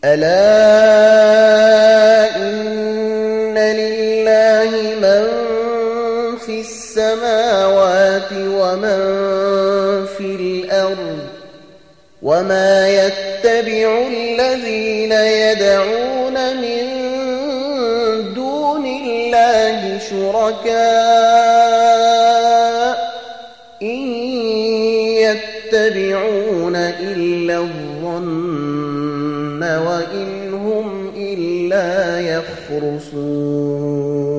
ألا إن لله من في السماوات ومن في الأرض وما يتبع الذين يدعون من دون الله شركاء إن يتبعون إلا الظن وإن هم إلا يخرصون